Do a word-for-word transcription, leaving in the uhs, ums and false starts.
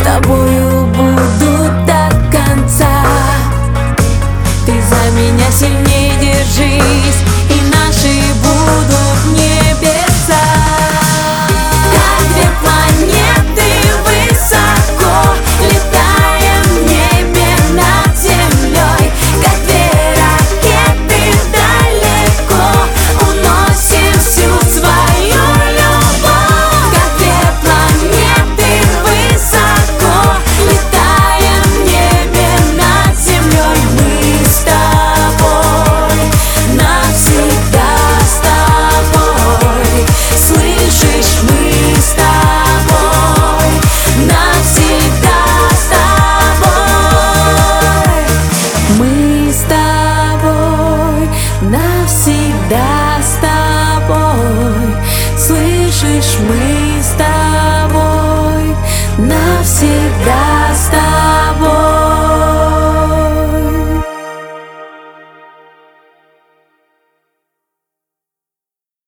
тобою буду до конца. Ты за меня сильнее держись, и наши будут небеса. Как две планеты высоко летаем в небе над землей, как две ракеты далеко уносим всю свою любовь. Как две планеты высоко летаем в небе над землей, мы с тобой навсегда с тобой. Слышишь, мы с тобой навсегда с тобой. Мы с тобой навсегда с тобой. Слышишь, мы с тобой навсегда.